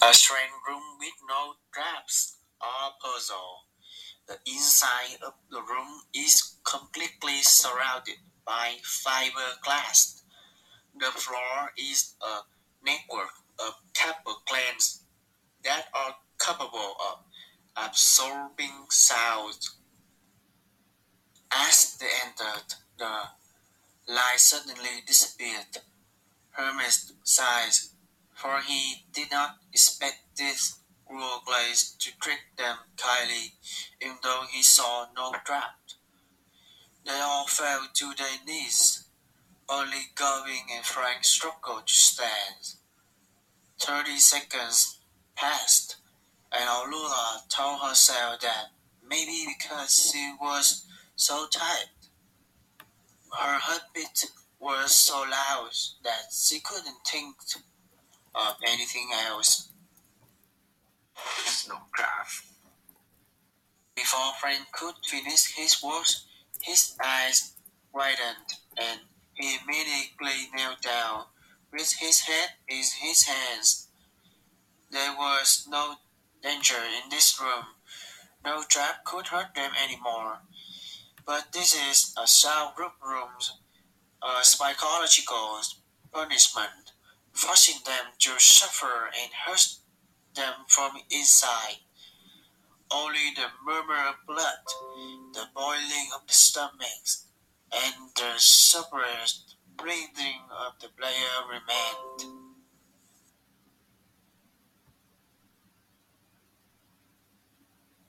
A strange room with no traps or puzzle. The inside of the room is completely surrounded by fiberglass. The floor is a network of copper clamps that are capable of absorbing sound. As they entered, the light suddenly disappeared. Hermes sighed, for he did not expect this cruel glaze to treat them kindly, even though he saw no trap. They all fell to their knees, only Gavin and Frank struggled to stand. 30 seconds passed, and Olula told herself that maybe because she was so tired, her heartbeat was so loud that she couldn't think of anything else. Snowcraft. Before Frank could finish his words, his eyes widened, and he immediately knelt down with his head in his hands. There was no danger in this room. No trap could hurt them anymore. But this is a soundproof room, a psychological punishment, forcing them to suffer and hurt them from inside. Only the murmur of blood, the boiling of the stomachs, and the suppressed breathing of the player remained.